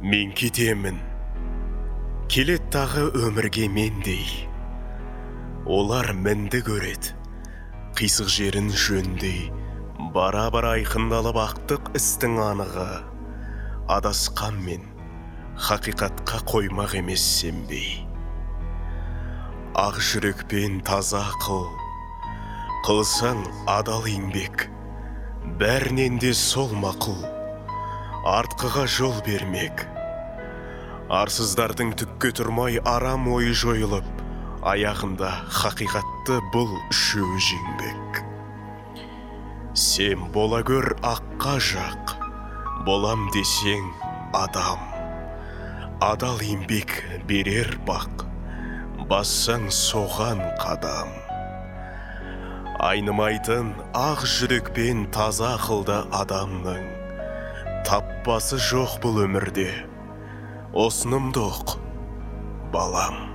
Мен кетемін, келет тағы өмірге мендей. Олар мінді көрет, қисық жерін жөндей. Бара-бара айқындалып ақтық істің анығы. Адасқан мен, хақиқатқа қоймақ емес сенбей. Ақ жүрекпен таза қыл, қылсаң адал еңбек. Бәрінен де сол мақұл, артқыға жол бермек. Арсыздардың түкке тұрмай арам ойы жойылып, аяғында хақиқатты бұл үшеуі жеңбек. Сен бола көр аққа жақ, болам десең адам. Адал еңбек берер бақ, бассаң соған қадам. Айнымайтын ақ жүрекпен таза ақылды адамның таппасы жоқ бұл өмірде. Осынымды ұқ, балам.